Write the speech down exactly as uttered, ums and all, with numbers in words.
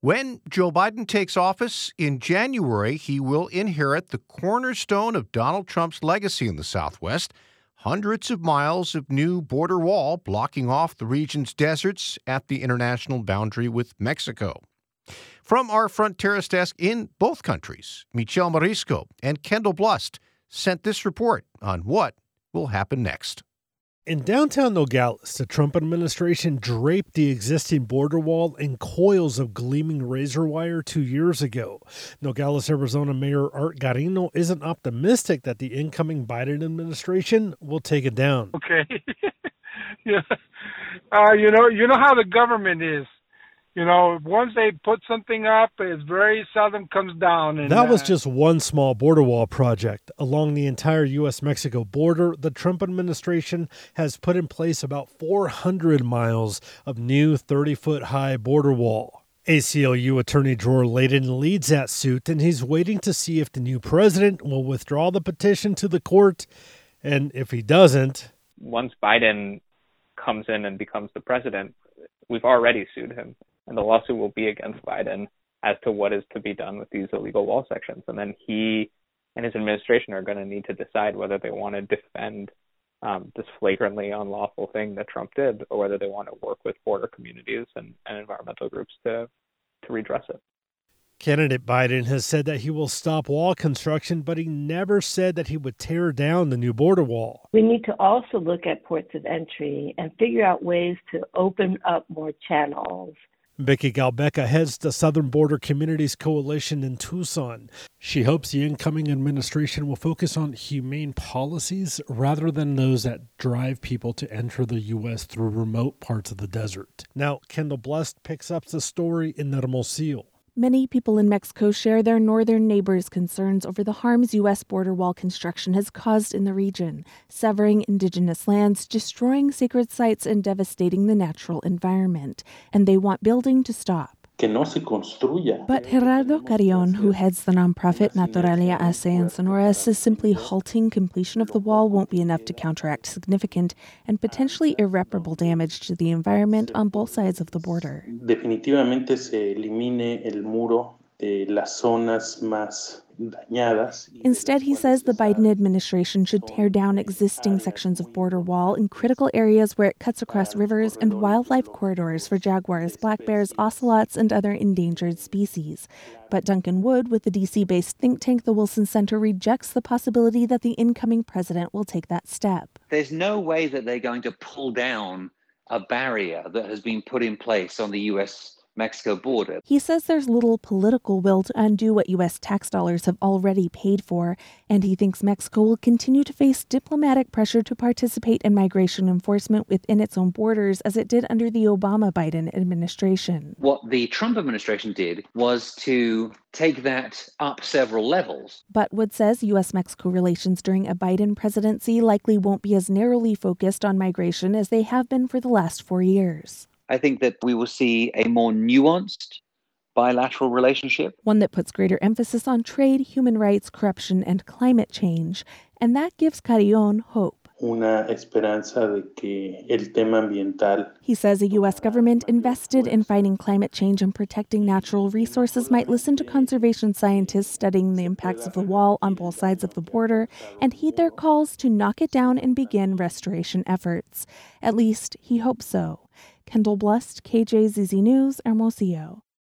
When Joe Biden takes office in January, he will inherit the cornerstone of Donald Trump's legacy in the Southwest, hundreds of miles of new border wall blocking off the region's deserts at the international boundary with Mexico. From our Fronteras desk in both countries, Michelle Marisco and Kendall Blust sent this report on what will happen next. In downtown Nogales, the Trump administration draped the existing border wall in coils of gleaming razor wire two years ago. Nogales, Arizona Mayor Art Garino isn't optimistic that the incoming Biden administration will take it down. Okay. yeah. uh, you know, you know how the government is. You know, once they put something up, it very seldom comes down. And, that was uh, just one small border wall project. Along the entire U S Mexico border, the Trump administration has put in place about four hundred miles of new thirty-foot high border wall. A C L U attorney Dror Layden leads that suit, and he's waiting to see if the new president will withdraw the petition to the court. And if he doesn't... Once Biden comes in and becomes the president, we've already sued him. And the lawsuit will be against Biden as to what is to be done with these illegal wall sections. And then he and his administration are going to need to decide whether they want to defend um, this flagrantly unlawful thing that Trump did, or whether they want to work with border communities and, and environmental groups to, to redress it. Candidate Biden has said that he will stop wall construction, but he never said that he would tear down the new border wall. We need to also look at ports of entry and figure out ways to open up more channels. Vicky Galbeca heads the Southern Border Communities Coalition in Tucson. She hopes the incoming administration will focus on humane policies rather than those that drive people to enter the U S through remote parts of the desert. Now, Kendall Blust picks up the story in Hermosillo. Many people in Mexico share their northern neighbors' concerns over the harms U S border wall construction has caused in the region, severing indigenous lands, destroying sacred sites, and devastating the natural environment. And they want building to stop. Que no se construya. But Gerardo Carrion, who heads the nonprofit Naturalia Hace in Sonora, says simply halting completion of the wall won't be enough to counteract significant and potentially irreparable damage to the environment on both sides of the border. Definitivamente se elimine el muro de las zonas más dañadas. Instead, he says the Biden administration should tear down existing sections of border wall in critical areas where it cuts across rivers and wildlife corridors for jaguars, black bears, ocelots, and other endangered species. But Duncan Wood, with the D C-based think tank the Wilson Center, rejects the possibility that the incoming president will take that step. There's no way that they're going to pull down a barrier that has been put in place on the U S Mexico border. He says there's little political will to undo what U S tax dollars have already paid for, and he thinks Mexico will continue to face diplomatic pressure to participate in migration enforcement within its own borders as it did under the Obama-Biden administration. What the Trump administration did was to take that up several levels. But Wood says U S Mexico relations during a Biden presidency likely won't be as narrowly focused on migration as they have been for the last four years. I think that we will see a more nuanced bilateral relationship. One that puts greater emphasis on trade, human rights, corruption, and climate change. And that gives Carrion hope. Una esperanza de que el tema ambiental. He says a U S government invested in fighting climate change and protecting natural resources might listen to conservation scientists studying the impacts of the wall on both sides of the border and heed their calls to knock it down and begin restoration efforts. At least, he hopes so. Kendall Blust, K J Z Z News, Hermosillo.